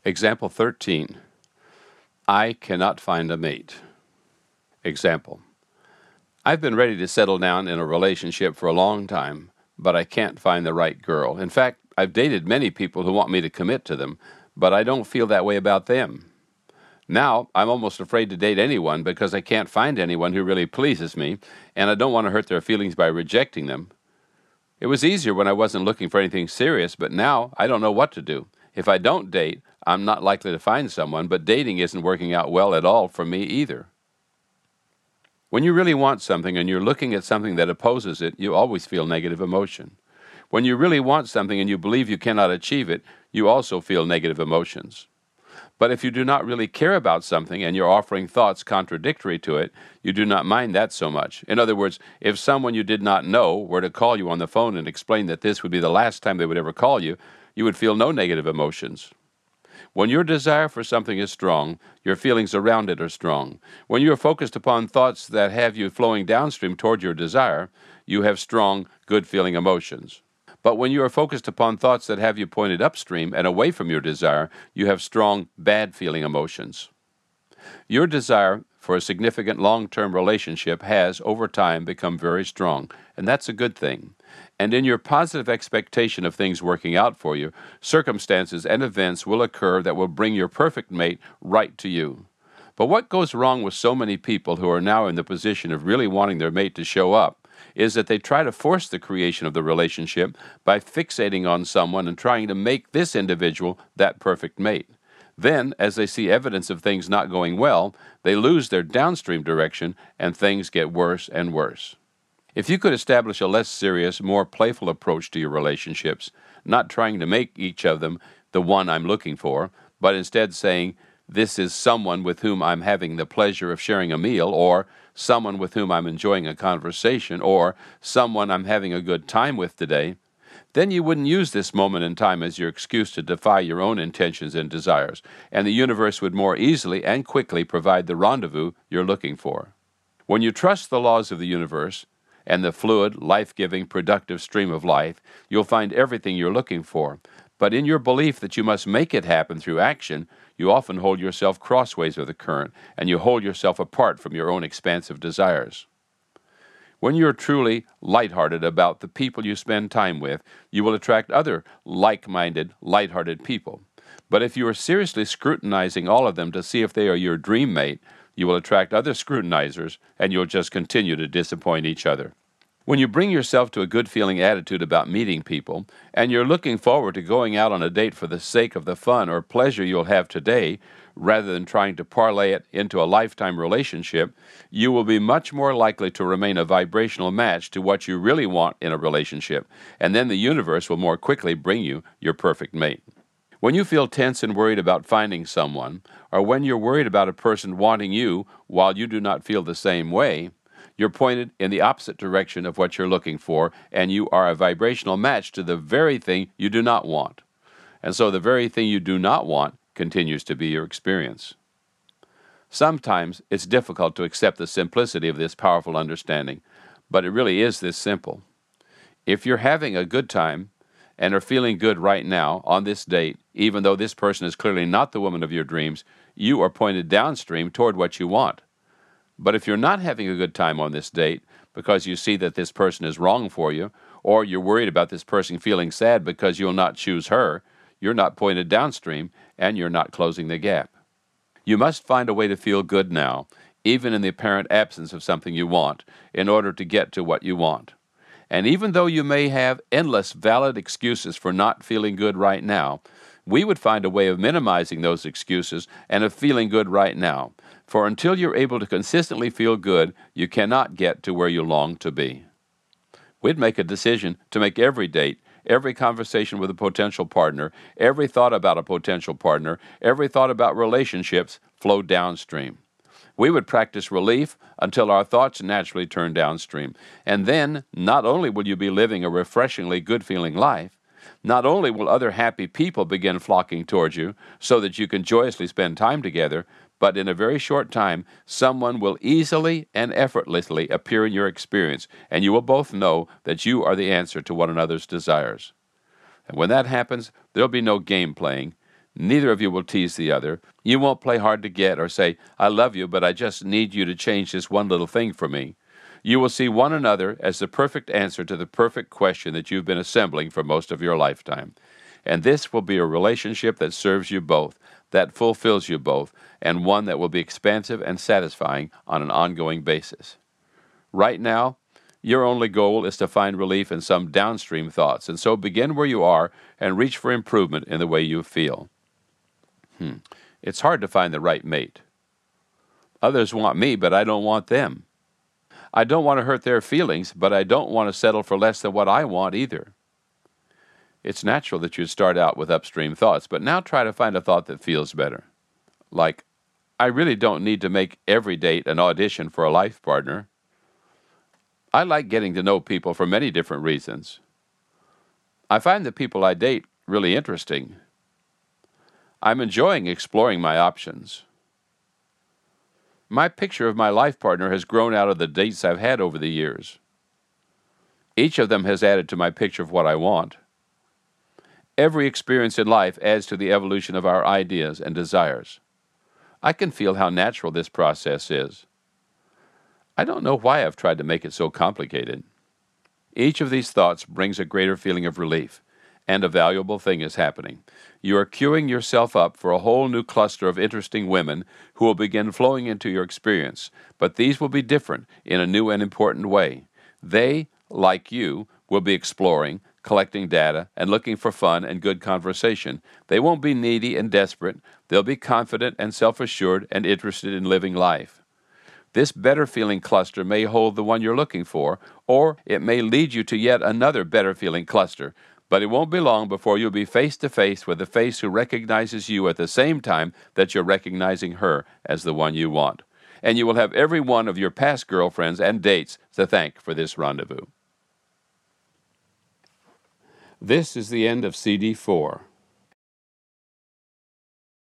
Example 13. I cannot find a mate. Example. I've been ready to settle down in a relationship for a long time, but I can't find the right girl. In fact, I've dated many people who want me to commit to them, but I don't feel that way about them. Now, I'm almost afraid to date anyone because I can't find anyone who really pleases me, and I don't want to hurt their feelings by rejecting them. It was easier when I wasn't looking for anything serious, but now I don't know what to do. If I don't date, I'm not likely to find someone, but dating isn't working out well at all for me either. When you really want something and you're looking at something that opposes it, you always feel negative emotion. When you really want something and you believe you cannot achieve it, you also feel negative emotions. But if you do not really care about something and you're offering thoughts contradictory to it, you do not mind that so much. In other words, if someone you did not know were to call you on the phone and explain that this would be the last time they would ever call you, you would feel no negative emotions. When your desire for something is strong, your feelings around it are strong. When you are focused upon thoughts that have you flowing downstream toward your desire, you have strong, good-feeling emotions. But when you are focused upon thoughts that have you pointed upstream and away from your desire, you have strong, bad-feeling emotions. Your desire for a significant long-term relationship has, over time, become very strong, and that's a good thing. And in your positive expectation of things working out for you, circumstances and events will occur that will bring your perfect mate right to you. But what goes wrong with so many people who are now in the position of really wanting their mate to show up is that they try to force the creation of the relationship by fixating on someone and trying to make this individual that perfect mate. Then, as they see evidence of things not going well, they lose their downstream direction and things get worse and worse. If you could establish a less serious, more playful approach to your relationships, not trying to make each of them the one I'm looking for, but instead saying, this is someone with whom I'm having the pleasure of sharing a meal, or someone with whom I'm enjoying a conversation, or someone I'm having a good time with today, then you wouldn't use this moment in time as your excuse to defy your own intentions and desires, and the universe would more easily and quickly provide the rendezvous you're looking for. When you trust the laws of the universe, and the fluid, life-giving, productive stream of life, you'll find everything you're looking for. But in your belief that you must make it happen through action, you often hold yourself crossways with the current, and you hold yourself apart from your own expansive desires. When you're truly lighthearted about the people you spend time with, you will attract other like-minded, lighthearted people. But if you are seriously scrutinizing all of them to see if they are your dream mate, you will attract other scrutinizers, and you'll just continue to disappoint each other. When you bring yourself to a good-feeling attitude about meeting people, and you're looking forward to going out on a date for the sake of the fun or pleasure you'll have today, rather than trying to parlay it into a lifetime relationship, you will be much more likely to remain a vibrational match to what you really want in a relationship, and then the universe will more quickly bring you your perfect mate. When you feel tense and worried about finding someone, or when you're worried about a person wanting you while you do not feel the same way, you're pointed in the opposite direction of what you're looking for, and you are a vibrational match to the very thing you do not want. And so the very thing you do not want continues to be your experience. Sometimes it's difficult to accept the simplicity of this powerful understanding, but it really is this simple. If you're having a good time and are feeling good right now on this date, even though this person is clearly not the woman of your dreams, you are pointed downstream toward what you want. But if you're not having a good time on this date because you see that this person is wrong for you, or you're worried about this person feeling sad because you'll not choose her, you're not pointed downstream and you're not closing the gap. You must find a way to feel good now, even in the apparent absence of something you want, in order to get to what you want. And even though you may have endless valid excuses for not feeling good right now, we would find a way of minimizing those excuses and of feeling good right now. For until you're able to consistently feel good, you cannot get to where you long to be. We'd make a decision to make every date, every conversation with a potential partner, every thought about a potential partner, every thought about relationships flow downstream. We would practice relief until our thoughts naturally turn downstream. And then, not only will you be living a refreshingly good-feeling life, not only will other happy people begin flocking towards you so that you can joyously spend time together, but in a very short time, someone will easily and effortlessly appear in your experience, and you will both know that you are the answer to one another's desires. And when that happens, there'll be no game playing. Neither of you will tease the other. You won't play hard to get or say, I love you, but I just need you to change this one little thing for me. You will see one another as the perfect answer to the perfect question that you've been assembling for most of your lifetime. And this will be a relationship that serves you both, that fulfills you both, and one that will be expansive and satisfying on an ongoing basis. Right now, your only goal is to find relief in some downstream thoughts, and so begin where you are and reach for improvement in the way you feel. It's hard to find the right mate. Others want me, but I don't want them. I don't want to hurt their feelings, but I don't want to settle for less than what I want either. It's natural that you'd start out with upstream thoughts, but now try to find a thought that feels better. Like, I really don't need to make every date an audition for a life partner. I like getting to know people for many different reasons. I find the people I date really interesting. I'm enjoying exploring my options. My picture of my life partner has grown out of the dates I've had over the years. Each of them has added to my picture of what I want. Every experience in life adds to the evolution of our ideas and desires. I can feel how natural this process is. I don't know why I've tried to make it so complicated. Each of these thoughts brings a greater feeling of relief, and a valuable thing is happening. You are queuing yourself up for a whole new cluster of interesting women who will begin flowing into your experience, but these will be different in a new and important way. They, like you, will be exploring, collecting data, and looking for fun and good conversation. They won't be needy and desperate. They'll be confident and self-assured and interested in living life. This better-feeling cluster may hold the one you're looking for, or it may lead you to yet another better-feeling cluster, but it won't be long before you'll be face-to-face with a face who recognizes you at the same time that you're recognizing her as the one you want. And you will have every one of your past girlfriends and dates to thank for this rendezvous. This is the end of CD 4.